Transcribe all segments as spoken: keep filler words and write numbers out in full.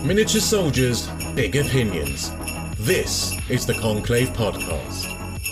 Miniature soldiers, big opinions. This is the Conclave Podcast.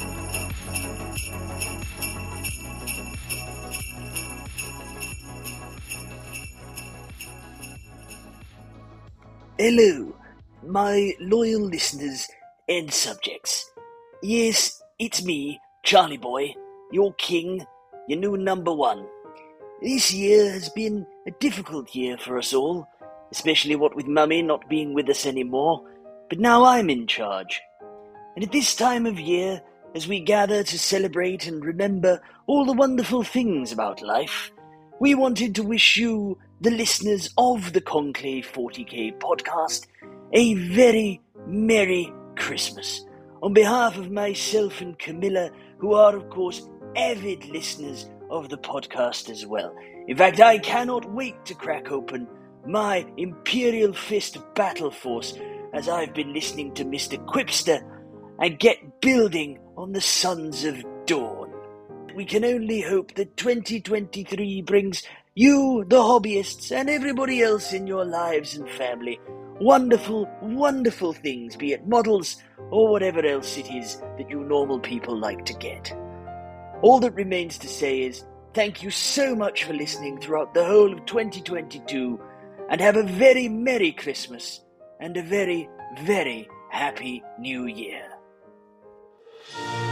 Hello, my loyal listeners and subjects. Yes, it's me, Charlie Boy, your king, your new number one. This year has been a difficult year for us all, especially what with Mummy not being with us anymore, but now I'm in charge. And at this time of year, as we gather to celebrate and remember all the wonderful things about life, we wanted to wish you, the listeners of the Conclave forty K podcast, a very Merry Christmas. On behalf of myself and Camilla, who are of course avid listeners of the podcast as well. In fact, I cannot wait to crack open my Imperial Fist Battle Force as I've been listening to Mister Quipster and get building on the Sons of Dawn. We can only hope that twenty twenty-three brings you, the hobbyists, and everybody else in your lives and family wonderful, wonderful things, be it models or whatever else it is that you normal people like to get. All that remains to say is thank you so much for listening throughout the whole of twenty twenty-two, and have a very Merry Christmas and a very, very Happy New Year.